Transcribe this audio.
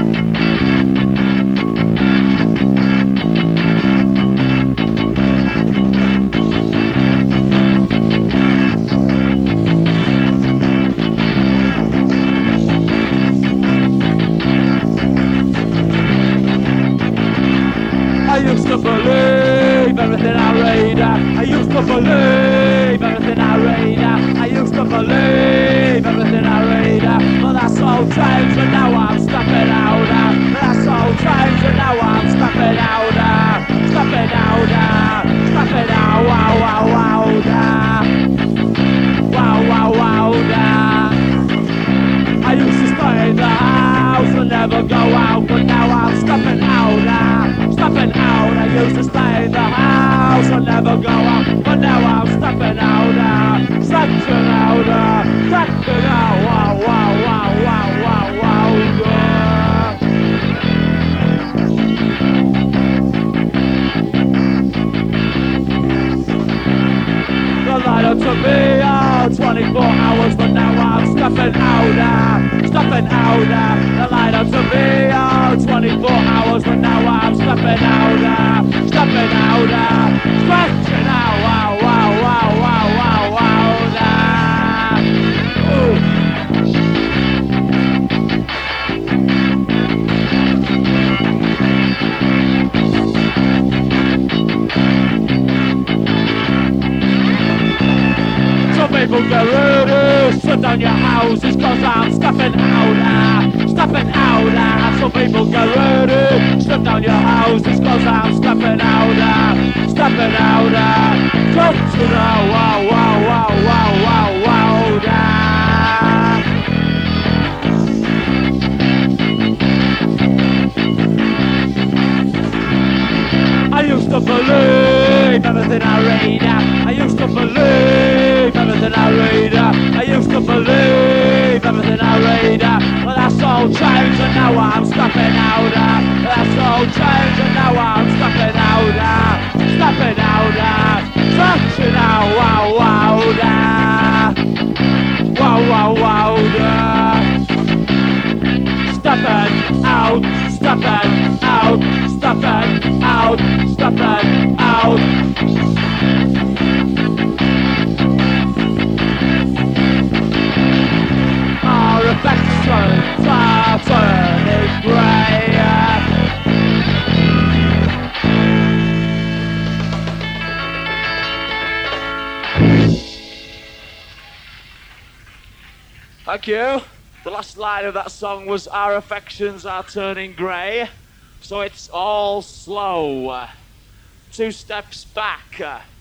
I used to believe everything I read. I used to believe everything I read. I used to believe everything I read. But that's all changed and now I'm stepping out. That's all changed and now I'm stepping out. Stepping out. Stepping out. Wow, wow, wow. Wow, wow, wow. I used to stay in the house and never go out, but now I'm stepping out. Stepping out. I used to stay in the house and never go out, but now I'm stepping out. Stepping out. Stepping out. Wow, wow, wow, wow, wow, wow. The light up to me, 24 hours, but now I'm stepping out. Stepping out. The light up to me, 24 hours, but now I'm stepping out. Stepping out. Stretching out. Wow, wow, wow, wow, wow, wow. Ooh. Some people get ready, shut down your houses cause I'm stepping out. Stepping out. Some people get ready, shut down your houses cause I'm stepping out. Stepping out. Stretching out. Wow, wow, wow, wow, wow, wow. I used to believe everything I read. I used to believe everything I read. I used to believe everything I read. But that's all changed and now I'm stepping out. That's all changed and now I'm stepping out. Stepping out. Stretching out. Wow, wow. Wow, wow, wow. Stepping out. Stepping out. Stepping out. Stepping out. Our affections are turning grey. Thank you. The last line of that song was "Our affections are turning grey," so it's all slow. 2 steps back.